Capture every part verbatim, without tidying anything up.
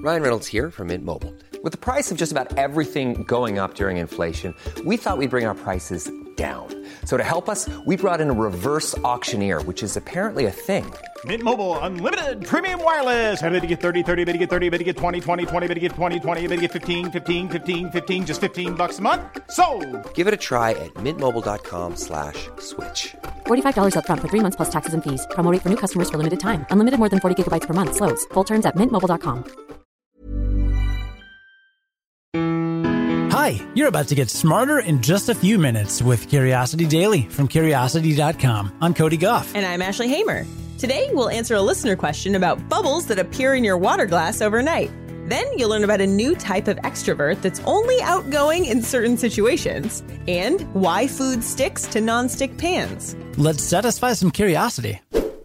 Ryan Reynolds here from Mint Mobile. With the price of just about everything going up during inflation, we thought we'd bring our prices down. So to help us, we brought in a reverse auctioneer, which is apparently a thing. Mint Mobile Unlimited Premium Wireless. How to get thirty, thirty, how to get thirty, how to get twenty, twenty, twenty, how to get twenty, twenty, how to get fifteen, fifteen, fifteen, fifteen, just fifteen bucks a month? Sold! Give it a try at mintmobile.com slash switch. forty-five dollars up front for three months plus taxes and fees. Promo rate for new customers for limited time. Unlimited more than forty gigabytes per month. Slows full terms at mint mobile dot com. Hi, you're about to get smarter in just a few minutes with Curiosity Daily from curiosity dot com. I'm Cody Goff. And I'm Ashley Hamer. Today, we'll answer a listener question about bubbles that appear in your water glass overnight. Then you'll learn about a new type of extrovert that's only outgoing in certain situations, and why food sticks to nonstick pans. Let's satisfy some curiosity.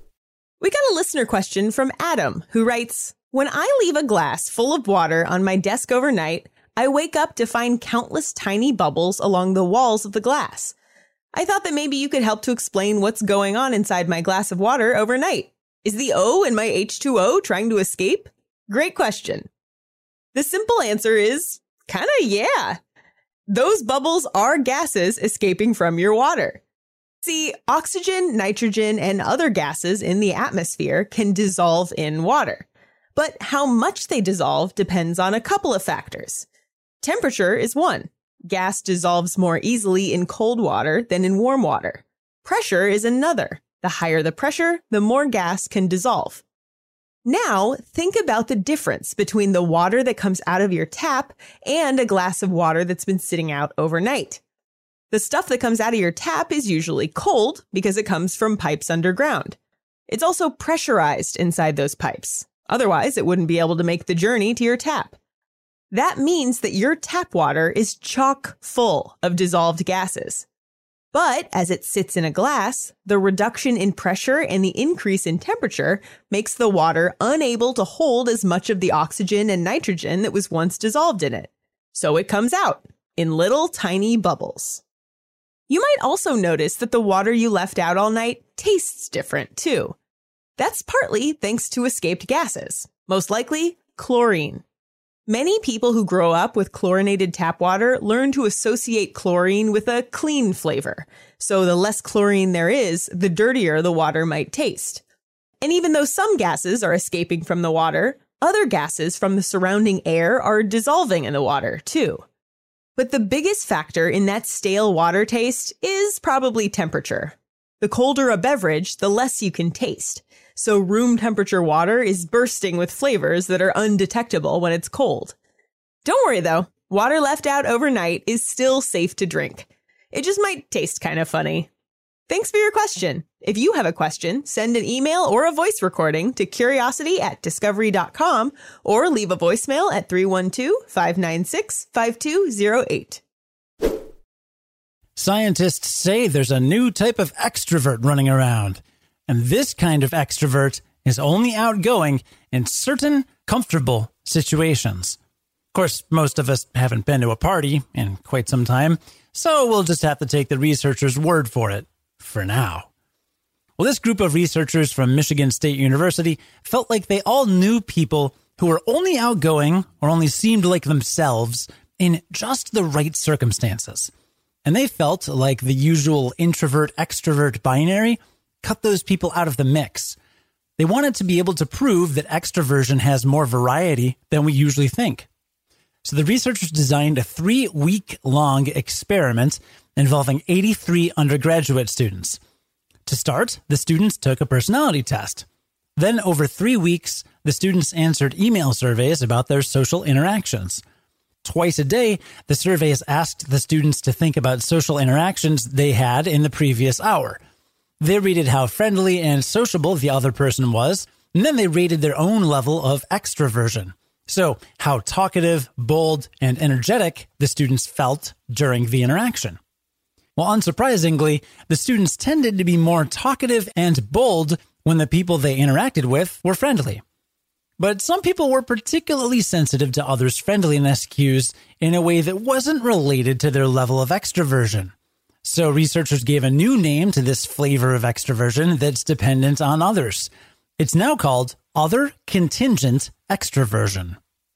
We got a listener question from Adam, who writes, "When I leave a glass full of water on my desk overnight, I wake up to find countless tiny bubbles along the walls of the glass. I thought that maybe you could help to explain what's going on inside my glass of water overnight. Is the O in my H two O trying to escape?" Great question. The simple answer is kinda yeah. Those bubbles are gases escaping from your water. See, oxygen, nitrogen, and other gases in the atmosphere can dissolve in water. But how much they dissolve depends on a couple of factors. Temperature is one. Gas dissolves more easily in cold water than in warm water. Pressure is another. The higher the pressure, the more gas can dissolve. Now, think about the difference between the water that comes out of your tap and a glass of water that's been sitting out overnight. The stuff that comes out of your tap is usually cold because it comes from pipes underground. It's also pressurized inside those pipes. Otherwise, it wouldn't be able to make the journey to your tap. That means that your tap water is chock full of dissolved gases. But as it sits in a glass, the reduction in pressure and the increase in temperature makes the water unable to hold as much of the oxygen and nitrogen that was once dissolved in it. So it comes out in little tiny bubbles. You might also notice that the water you left out all night tastes different too. That's partly thanks to escaped gases, most likely chlorine. Many people who grow up with chlorinated tap water learn to associate chlorine with a clean flavor. So the less chlorine there is, the dirtier the water might taste. And even though some gases are escaping from the water, other gases from the surrounding air are dissolving in the water too. But the biggest factor in that stale water taste is probably temperature. The colder a beverage, the less you can taste. So room temperature water is bursting with flavors that are undetectable when it's cold. Don't worry though, water left out overnight is still safe to drink. It just might taste kind of funny. Thanks for your question. If you have a question, send an email or a voice recording to curiosity at discovery dot com or leave a voicemail at three one two, five nine six, five two zero eight. Scientists say there's a new type of extrovert running around. And this kind of extrovert is only outgoing in certain comfortable situations. Of course, most of us haven't been to a party in quite some time, so we'll just have to take the researchers' word for it, for now. Well, this group of researchers from Michigan State University felt like they all knew people who were only outgoing or only seemed like themselves in just the right circumstances. And they felt like the usual introvert-extrovert binary cut those people out of the mix. They wanted to be able to prove that extroversion has more variety than we usually think. So the researchers designed a three-week-long experiment involving eighty-three undergraduate students. To start, the students took a personality test. Then, over three weeks, the students answered email surveys about their social interactions. Twice a day, the surveys asked the students to think about social interactions they had in the previous hour. They rated how friendly and sociable the other person was, and then they rated their own level of extroversion. So, how talkative, bold, and energetic the students felt during the interaction. Well, unsurprisingly, the students tended to be more talkative and bold when the people they interacted with were friendly. But some people were particularly sensitive to others' friendliness cues in a way that wasn't related to their level of extroversion. So researchers gave a new name to this flavor of extroversion that's dependent on others. It's now called other contingent extroversion.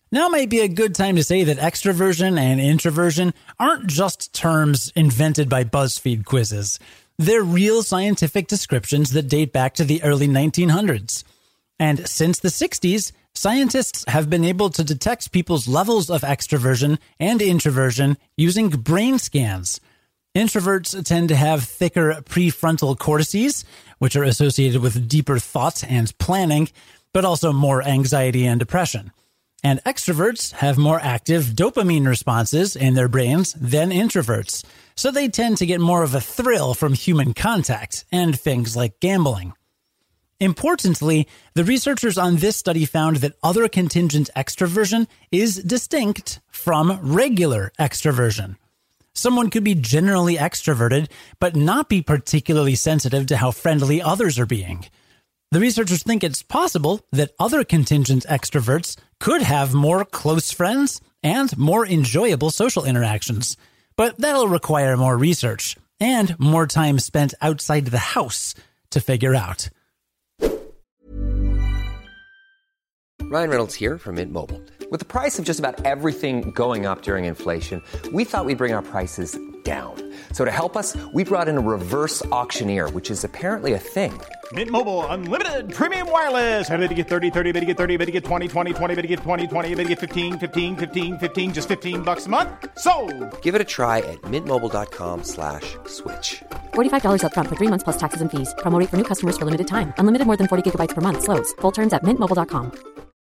Now might be a good time to say that extroversion and introversion aren't just terms invented by BuzzFeed quizzes. They're real scientific descriptions that date back to the early nineteen hundreds. And since the sixties, scientists have been able to detect people's levels of extroversion and introversion using brain scans. Introverts tend to have thicker prefrontal cortices, which are associated with deeper thought and planning, but also more anxiety and depression. And extroverts have more active dopamine responses in their brains than introverts, so they tend to get more of a thrill from human contact and things like gambling. Importantly, the researchers on this study found that other contingent extroversion is distinct from regular extroversion. Someone could be generally extroverted, but not be particularly sensitive to how friendly others are being. The researchers think it's possible that other contingent extroverts could have more close friends and more enjoyable social interactions, but that'll require more research and more time spent outside the house to figure out. Ryan Reynolds here from Mint Mobile. With the price of just about everything going up during inflation, we thought we'd bring our prices down. So to help us, we brought in a reverse auctioneer, which is apparently a thing. Mint Mobile Unlimited Premium Wireless. How to get thirty, thirty, how to get thirty, how to get twenty, twenty, twenty, how to get twenty, twenty, how to get fifteen, fifteen, fifteen, fifteen, just fifteen bucks a month? Sold! Give it a try at mintmobile.com slash switch. forty-five dollars up front for three months plus taxes and fees. Promo rate for new customers for limited time. Unlimited more than forty gigabytes per month. Slows full terms at mint mobile dot com.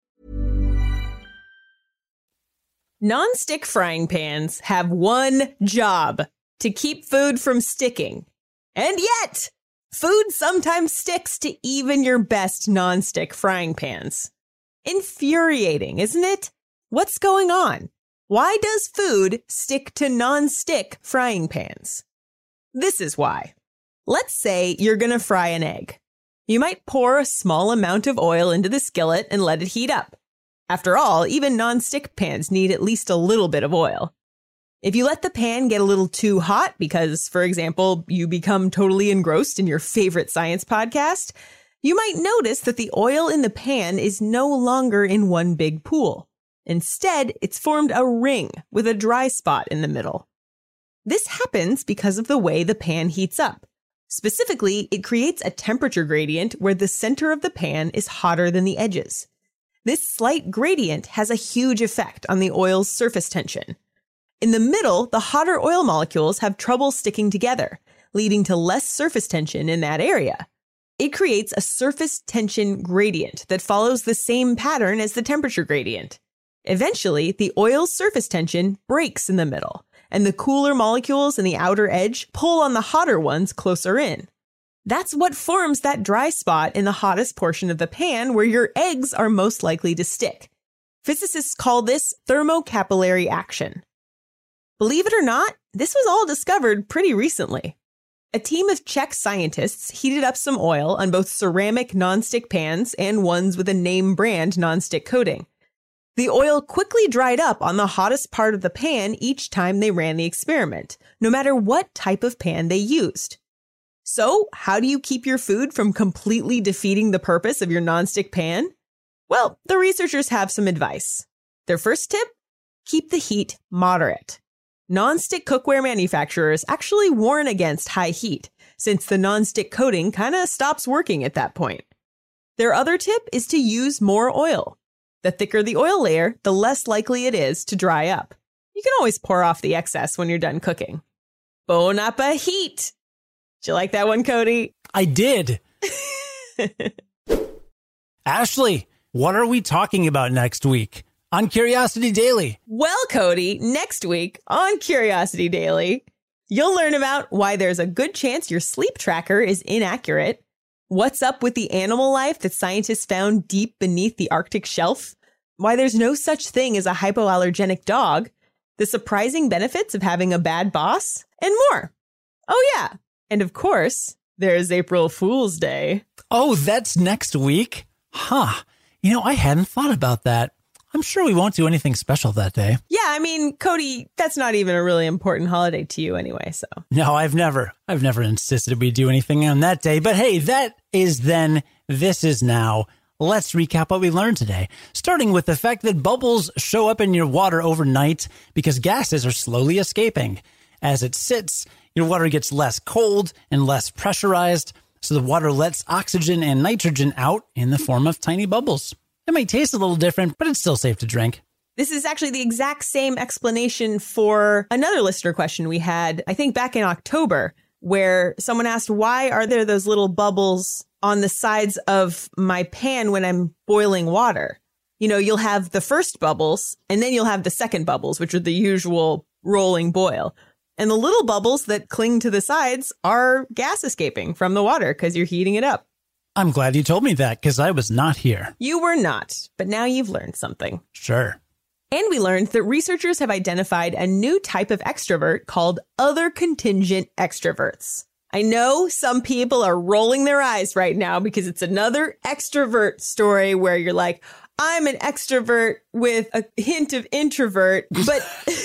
Non-stick frying pans have one job: to keep food from sticking. And yet, food sometimes sticks to even your best non-stick frying pans. Infuriating, isn't it? What's going on? Why does food stick to non-stick frying pans? This is why. Let's say you're going to fry an egg. You might pour a small amount of oil into the skillet and let it heat up. After all, even non-stick pans need at least a little bit of oil. If you let the pan get a little too hot because, for example, you become totally engrossed in your favorite science podcast, you might notice that the oil in the pan is no longer in one big pool. Instead, it's formed a ring with a dry spot in the middle. This happens because of the way the pan heats up. Specifically, it creates a temperature gradient where the center of the pan is hotter than the edges. This slight gradient has a huge effect on the oil's surface tension. In the middle, the hotter oil molecules have trouble sticking together, leading to less surface tension in that area. It creates a surface tension gradient that follows the same pattern as the temperature gradient. Eventually, the oil's surface tension breaks in the middle, and the cooler molecules in the outer edge pull on the hotter ones closer in. That's what forms that dry spot in the hottest portion of the pan where your eggs are most likely to stick. Physicists call this thermocapillary action. Believe it or not, this was all discovered pretty recently. A team of Czech scientists heated up some oil on both ceramic nonstick pans and ones with a name brand nonstick coating. The oil quickly dried up on the hottest part of the pan each time they ran the experiment, no matter what type of pan they used. So, how do you keep your food from completely defeating the purpose of your nonstick pan? Well, the researchers have some advice. Their first tip? Keep the heat moderate. Nonstick cookware manufacturers actually warn against high heat, since the nonstick coating kind of stops working at that point. Their other tip is to use more oil. The thicker the oil layer, the less likely it is to dry up. You can always pour off the excess when you're done cooking. Bon appetit! Did you like that one, Cody? I did. Ashley, what are we talking about next week on Curiosity Daily? Well, Cody, next week on Curiosity Daily, you'll learn about why there's a good chance your sleep tracker is inaccurate, what's up with the animal life that scientists found deep beneath the Arctic shelf, why there's no such thing as a hypoallergenic dog, the surprising benefits of having a bad boss, and more. Oh, yeah. And of course, there's April Fool's Day. Oh, that's next week? Huh. You know, I hadn't thought about that. I'm sure we won't do anything special that day. Yeah, I mean, Cody, that's not even a really important holiday to you anyway, so. No, I've never, I've never insisted we do anything on that day. But hey, that is then, this is now. Let's recap what we learned today, starting with the fact that bubbles show up in your water overnight because gases are slowly escaping. As it sits, your water gets less cold and less pressurized, so the water lets oxygen and nitrogen out in the form of tiny bubbles. It might taste a little different, but it's still safe to drink. This is actually the exact same explanation for another listener question we had, I think back in October, where someone asked, why are there those little bubbles on the sides of my pan when I'm boiling water? You know, you'll have the first bubbles and then you'll have the second bubbles, which are the usual rolling boil. And the little bubbles that cling to the sides are gas escaping from the water because you're heating it up. I'm glad you told me that because I was not here. You were not, but now you've learned something. Sure. And we learned that researchers have identified a new type of extrovert called other contingent extroverts. I know some people are rolling their eyes right now because it's another extrovert story where you're like, I'm an extrovert with a hint of introvert, but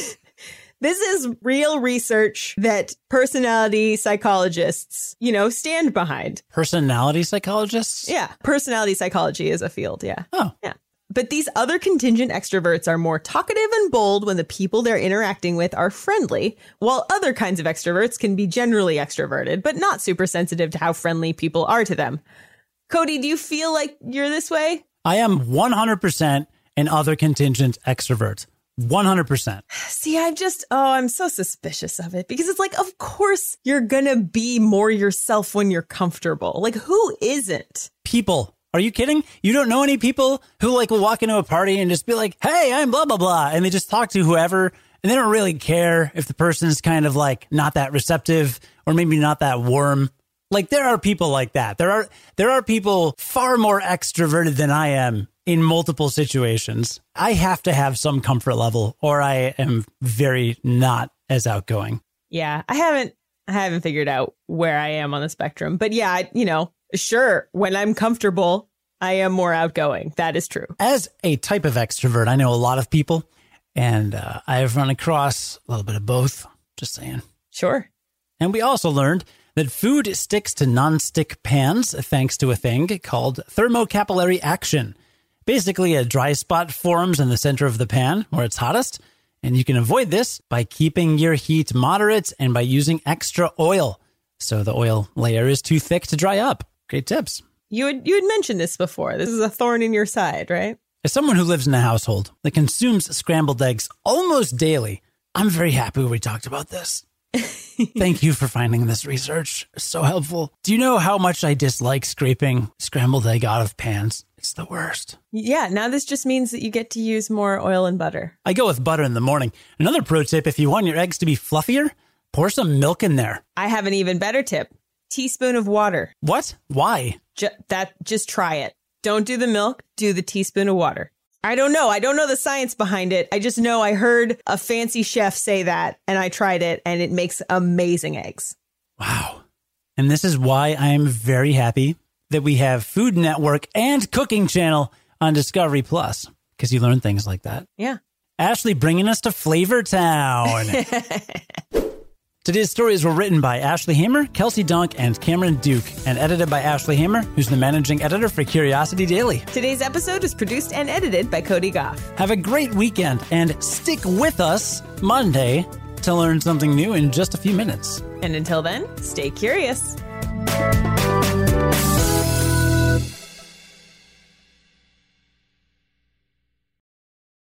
this is real research that personality psychologists, you know, stand behind. Personality psychologists? Yeah. Personality psychology is a field. Yeah. Oh. Yeah. But these other contingent extroverts are more talkative and bold when the people they're interacting with are friendly, while other kinds of extroverts can be generally extroverted, but not super sensitive to how friendly people are to them. Cody, do you feel like you're this way? I am one hundred percent an other contingent extrovert. one hundred percent. See, I just, oh, I'm so suspicious of it because it's like, of course you're going to be more yourself when you're comfortable. Like, who isn't? People. Are you kidding? You don't know any people who like will walk into a party and just be like, hey, I'm blah, blah, blah. And they just talk to whoever and they don't really care if the person's kind of like not that receptive or maybe not that warm. Like there are people like that. There are there are people far more extroverted than I am in multiple situations. I have to have some comfort level or I am very not as outgoing. Yeah, I haven't I haven't figured out where I am on the spectrum. But yeah, I, you know, sure, when I'm comfortable, I am more outgoing. That is true. As a type of extrovert, I know a lot of people, and uh, I have run across a little bit of both. Just saying. Sure. And we also learned that food sticks to nonstick pans thanks to a thing called thermocapillary action. Basically, a dry spot forms in the center of the pan where it's hottest, and you can avoid this by keeping your heat moderate and by using extra oil. So the oil layer is too thick to dry up. Great tips. You had, you had mentioned this before. This is a thorn in your side, right? As someone who lives in a household that consumes scrambled eggs almost daily, I'm very happy we talked about this. Thank you for finding this research. It's so helpful. Do you know how much I dislike scraping scrambled egg out of pans? It's the worst. Yeah, now this just means that you get to use more oil and butter. I go with butter in the morning. Another pro tip, if you want your eggs to be fluffier, pour some milk in there. I have an even better tip. Teaspoon of water. What? Why? Ju- that just try it. Don't do the milk. Do the teaspoon of water. I don't know. I don't know the science behind it. I just know I heard a fancy chef say that and I tried it and it makes amazing eggs. Wow. And this is why I am very happy that we have Food Network and Cooking Channel on Discovery Plus, because you learn things like that. Yeah. Ashley bringing us to Flavor Town. Today's stories were written by Ashley Hamer, Kelsey Dunk, and Cameron Duke, and edited by Ashley Hamer, who's the managing editor for Curiosity Daily. Today's episode was produced and edited by Cody Goff. Have a great weekend, and stick with us Monday to learn something new in just a few minutes. And until then, stay curious.